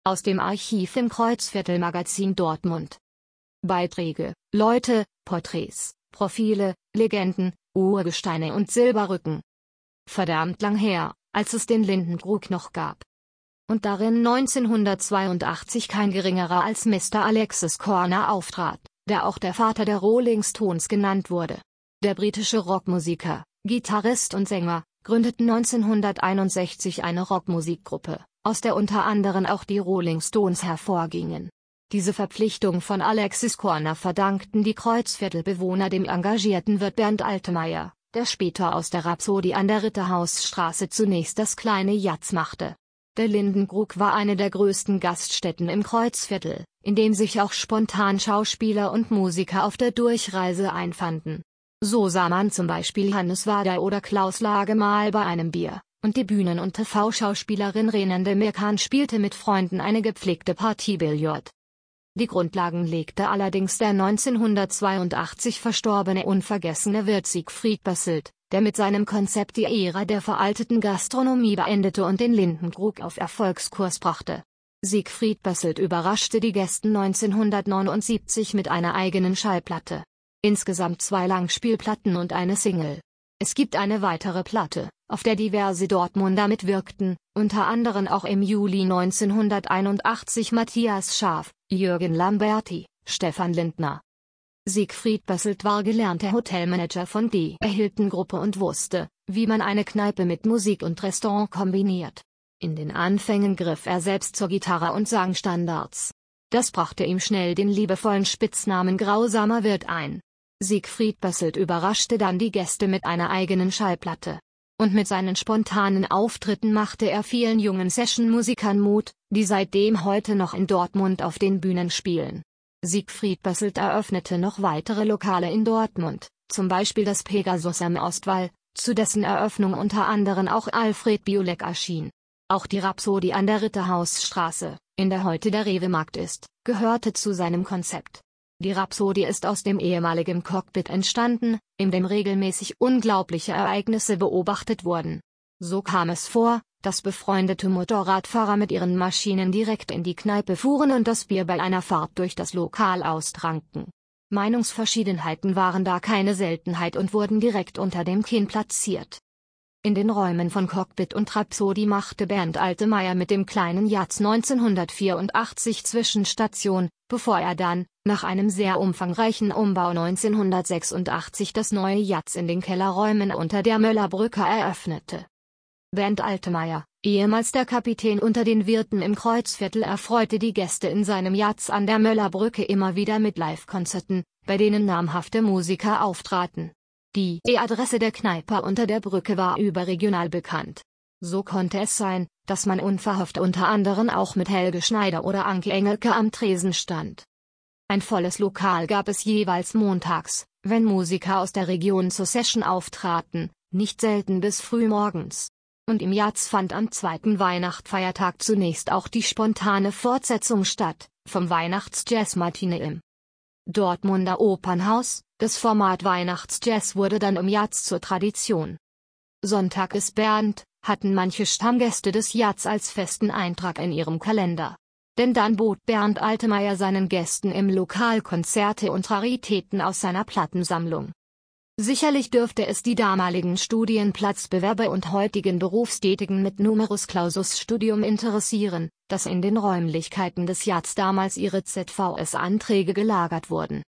Aus dem Archiv im Kreuzviertel-Magazin Dortmund. Beiträge: Leute, Porträts, Profile, Legenden, Urgesteine und Silberrücken. Verdammt lang her, als es den Lindenkrug noch gab. Und darin 1982 kein geringerer als Mr. Alexis Korner auftrat, der auch der Vater der Rolling Stones genannt wurde. Der britische Rockmusiker, Gitarrist und Sänger, gründete 1961 eine Rockmusikgruppe, aus der unter anderem auch die Rolling Stones hervorgingen. Diese Verpflichtung von Alexis Korner verdankten die Kreuzviertelbewohner dem engagierten Wirt Bernd Altemeyer, der später aus der Rhapsodie an der Ritterhausstraße zunächst das kleine Jatz machte. Der Lindenkrug war eine der größten Gaststätten im Kreuzviertel, in dem sich auch spontan Schauspieler und Musiker auf der Durchreise einfanden. So sah man zum Beispiel Hannes Wader oder Klaus Lage mal bei einem Bier, und die Bühnen- und TV-Schauspielerin Renan Demirkan spielte mit Freunden eine gepflegte Partie Billard. Die Grundlagen legte allerdings der 1982 verstorbene unvergessene Wirt Siegfried Basselt, der mit seinem Konzept die Ära der veralteten Gastronomie beendete und den Lindenkrug auf Erfolgskurs brachte. Siegfried Basselt überraschte die Gäste 1979 mit einer eigenen Schallplatte. Insgesamt 2 Langspielplatten und eine Single. Es gibt eine weitere Platte, auf der diverse Dortmunder mitwirkten, unter anderem auch im Juli 1981 Matthias Schaaf, Jürgen Lamberti, Stefan Lindner. Siegfried Basselt war gelernter Hotelmanager von der Hilton-Gruppe und wusste, wie man eine Kneipe mit Musik und Restaurant kombiniert. In den Anfängen griff er selbst zur Gitarre und sang Standards. Das brachte ihm schnell den liebevollen Spitznamen Grausamer Wirt ein. Siegfried Basselt überraschte dann die Gäste mit einer eigenen Schallplatte. Und mit seinen spontanen Auftritten machte er vielen jungen Session-Musikern Mut, die seitdem heute noch in Dortmund auf den Bühnen spielen. Siegfried Basselt eröffnete noch weitere Lokale in Dortmund, zum Beispiel das Pegasus am Ostwall, zu dessen Eröffnung unter anderem auch Alfred Biolek erschien. Auch die Rhapsodie an der Ritterhausstraße, in der heute der Rewe-Markt ist, gehörte zu seinem Konzept. Die Rhapsodie ist aus dem ehemaligen Cockpit entstanden, in dem regelmäßig unglaubliche Ereignisse beobachtet wurden. So kam es vor, dass befreundete Motorradfahrer mit ihren Maschinen direkt in die Kneipe fuhren und das Bier bei einer Fahrt durch das Lokal austranken. Meinungsverschiedenheiten waren da keine Seltenheit und wurden direkt unter dem Kinn platziert. In den Räumen von Cockpit und Rhapsodie machte Bernd Altemeyer mit dem kleinen Jatz 1984 Zwischenstation, bevor er dann, nach einem sehr umfangreichen Umbau 1986 das neue Jatz in den Kellerräumen unter der Möllerbrücke eröffnete. Bernd Altemeyer, ehemals der Kapitän unter den Wirten im Kreuzviertel, erfreute die Gäste in seinem Jatz an der Möllerbrücke immer wieder mit Live-Konzerten, bei denen namhafte Musiker auftraten. Die Adresse der Kneipe unter der Brücke war überregional bekannt. So konnte es sein, dass man unverhofft unter anderem auch mit Helge Schneider oder Anke Engelke am Tresen stand. Ein volles Lokal gab es jeweils montags, wenn Musiker aus der Region zur Session auftraten, nicht selten bis früh morgens. Und im Jatz fand am zweiten Weihnachtsfeiertag zunächst auch die spontane Fortsetzung statt, vom Weihnachts-Jazz-Matinee im Dortmunder Opernhaus. Das Format Weihnachtsjazz wurde dann im Jatz zur Tradition. Sonntag ist Bernd, hatten manche Stammgäste des Jatz als festen Eintrag in ihrem Kalender. Denn dann bot Bernd Altemeyer seinen Gästen im Lokal Konzerte und Raritäten aus seiner Plattensammlung. Sicherlich dürfte es die damaligen Studienplatzbewerber und heutigen Berufstätigen mit Numerus Clausus Studium interessieren, dass in den Räumlichkeiten des Jatz damals ihre ZVS-Anträge gelagert wurden.